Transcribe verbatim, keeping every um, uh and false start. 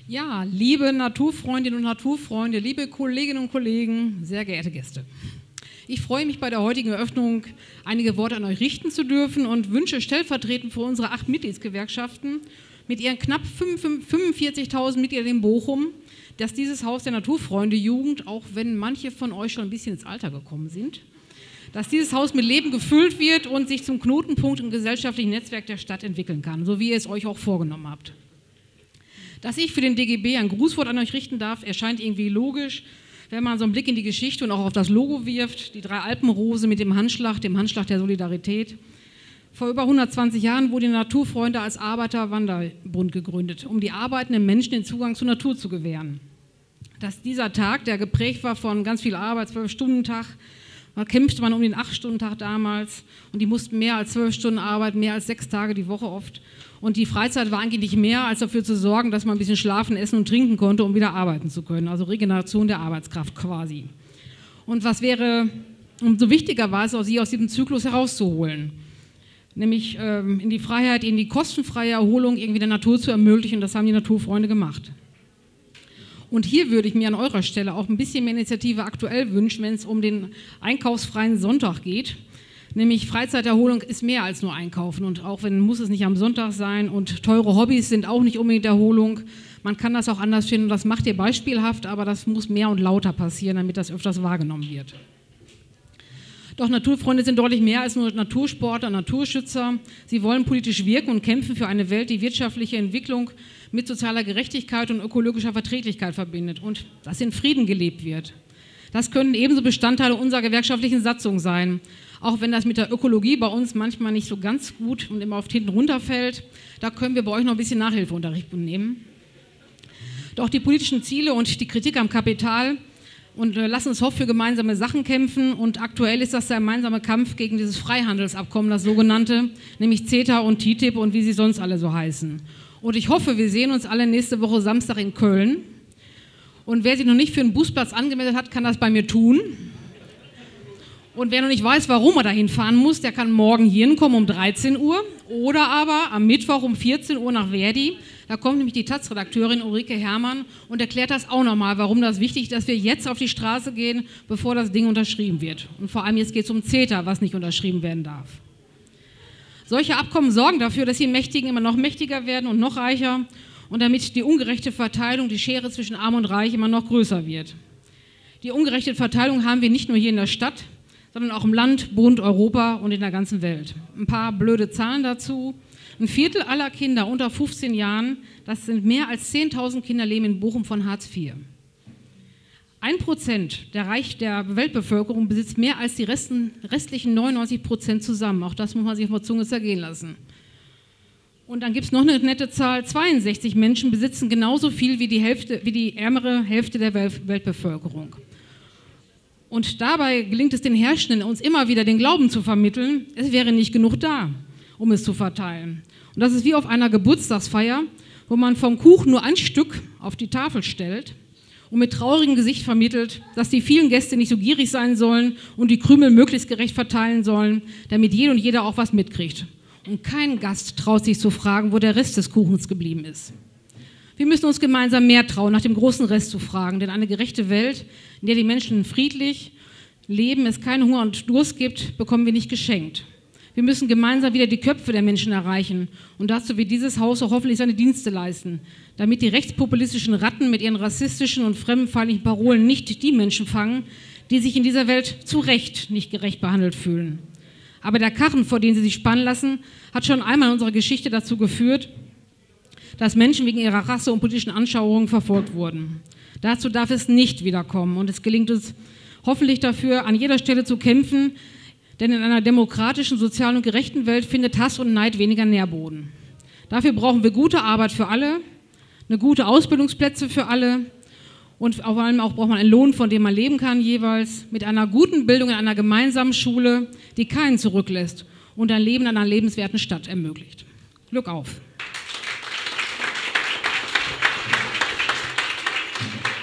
Ja, liebe Naturfreundinnen und Naturfreunde, liebe Kolleginnen und Kollegen, sehr geehrte Gäste. Ich freue mich, bei der heutigen Eröffnung einige Worte an euch richten zu dürfen und wünsche stellvertretend für unsere acht Mitgliedsgewerkschaften mit ihren knapp fünfundvierzigtausend Mitgliedern in Bochum, dass dieses Haus der Naturfreunde Jugend, auch wenn manche von euch schon ein bisschen ins Alter gekommen sind, dass dieses Haus mit Leben gefüllt wird und sich zum Knotenpunkt im gesellschaftlichen Netzwerk der Stadt entwickeln kann, so wie ihr es euch auch vorgenommen habt. Dass ich für den D G B ein Grußwort an euch richten darf, erscheint irgendwie logisch, wenn man so einen Blick in die Geschichte und auch auf das Logo wirft, die drei Alpenrose mit dem Handschlag, dem Handschlag der Solidarität. Vor über hundertzwanzig Jahren wurde die Naturfreunde als Arbeiter-Wanderbund gegründet, um die arbeitenden Menschen den Zugang zur Natur zu gewähren. Dass dieser Tag, der geprägt war von ganz viel Arbeit, zwölf-Stunden-Tag, da kämpfte man um den acht-Stunden-Tag damals und die mussten mehr als zwölf Stunden arbeiten, mehr als sechs Tage die Woche oft. Und die Freizeit war eigentlich nicht mehr, als dafür zu sorgen, dass man ein bisschen schlafen, essen und trinken konnte, um wieder arbeiten zu können. Also Regeneration der Arbeitskraft quasi. Und was wäre, umso wichtiger war es, auch sie aus diesem Zyklus herauszuholen. Nämlich ähm, in die Freiheit, in die kostenfreie Erholung irgendwie der Natur zu ermöglichen. Das haben die Naturfreunde gemacht. Und hier würde ich mir an eurer Stelle auch ein bisschen mehr Initiative aktuell wünschen, wenn es um den einkaufsfreien Sonntag geht. Nämlich Freizeiterholung ist mehr als nur Einkaufen und auch wenn, muss es nicht am Sonntag sein und teure Hobbys sind auch nicht unbedingt Erholung. Man kann das auch anders finden und das macht ihr beispielhaft, aber das muss mehr und lauter passieren, damit das öfters wahrgenommen wird. Doch Naturfreunde sind deutlich mehr als nur Natursportler, Naturschützer. Sie wollen politisch wirken und kämpfen für eine Welt, die wirtschaftliche Entwicklung mit sozialer Gerechtigkeit und ökologischer Verträglichkeit verbindet und dass in Frieden gelebt wird. Das können ebenso Bestandteile unserer gewerkschaftlichen Satzung sein. Auch wenn das mit der Ökologie bei uns manchmal nicht so ganz gut und immer oft hinten runterfällt, da können wir bei euch noch ein bisschen Nachhilfeunterricht nehmen. Doch die politischen Ziele und die Kritik am Kapital und äh, lassen uns hoffen, für gemeinsame Sachen kämpfen und aktuell ist das der gemeinsame Kampf gegen dieses Freihandelsabkommen, das sogenannte, nämlich CETA und T T I P und wie sie sonst alle so heißen. Und ich hoffe, wir sehen uns alle nächste Woche Samstag in Köln und wer sich noch nicht für einen Busplatz angemeldet hat, kann das bei mir tun. Und wer noch nicht weiß, warum er dahin fahren muss, der kann morgen hierhin kommen um dreizehn Uhr oder aber am Mittwoch um vierzehn Uhr nach Verdi. Da kommt nämlich die Taz-Redakteurin Ulrike Herrmann und erklärt das auch nochmal, warum das wichtig ist, dass wir jetzt auf die Straße gehen, bevor das Ding unterschrieben wird. Und vor allem jetzt geht es um CETA, was nicht unterschrieben werden darf. Solche Abkommen sorgen dafür, dass die Mächtigen immer noch mächtiger werden und noch reicher und damit die ungerechte Verteilung, die Schere zwischen Arm und Reich immer noch größer wird. Die ungerechte Verteilung haben wir nicht nur hier in der Stadt, sondern auch im Land, Bund, Europa und in der ganzen Welt. Ein paar blöde Zahlen dazu. Ein Viertel aller Kinder unter fünfzehn Jahren, das sind mehr als zehntausend Kinder, leben in Bochum von Hartz vier. Ein Prozent der, Reich der Weltbevölkerung besitzt mehr als die Resten, restlichen neunundneunzig Prozent zusammen. Auch das muss man sich auf der Zunge zergehen lassen. Und dann gibt es noch eine nette Zahl, zweiundsechzig Menschen besitzen genauso viel wie die, Hälfte, wie die ärmere Hälfte der Weltbevölkerung. Und dabei gelingt es den Herrschenden, uns immer wieder den Glauben zu vermitteln, es wäre nicht genug da, um es zu verteilen. Und das ist wie auf einer Geburtstagsfeier, wo man vom Kuchen nur ein Stück auf die Tafel stellt und mit traurigem Gesicht vermittelt, dass die vielen Gäste nicht so gierig sein sollen und die Krümel möglichst gerecht verteilen sollen, damit jede und jeder auch was mitkriegt. Und kein Gast traut sich zu fragen, wo der Rest des Kuchens geblieben ist. Wir müssen uns gemeinsam mehr trauen, nach dem großen Rest zu fragen, denn eine gerechte Welt, in der die Menschen friedlich leben, es keinen Hunger und Durst gibt, bekommen wir nicht geschenkt. Wir müssen gemeinsam wieder die Köpfe der Menschen erreichen und dazu wird dieses Haus auch hoffentlich seine Dienste leisten, damit die rechtspopulistischen Ratten mit ihren rassistischen und fremdenfeindlichen Parolen nicht die Menschen fangen, die sich in dieser Welt zu Recht nicht gerecht behandelt fühlen. Aber der Karren, vor den sie sich spannen lassen, hat schon einmal in unserer Geschichte dazu geführt, dass Menschen wegen ihrer Rasse und politischen Anschauungen verfolgt wurden. Dazu darf es nicht wiederkommen und es gelingt uns hoffentlich dafür, an jeder Stelle zu kämpfen, denn in einer demokratischen, sozialen und gerechten Welt findet Hass und Neid weniger Nährboden. Dafür brauchen wir gute Arbeit für alle, eine gute Ausbildungsplätze für alle und vor allem auch braucht man einen Lohn, von dem man leben kann jeweils, mit einer guten Bildung in einer gemeinsamen Schule, die keinen zurücklässt und ein Leben in einer lebenswerten Stadt ermöglicht. Glück auf!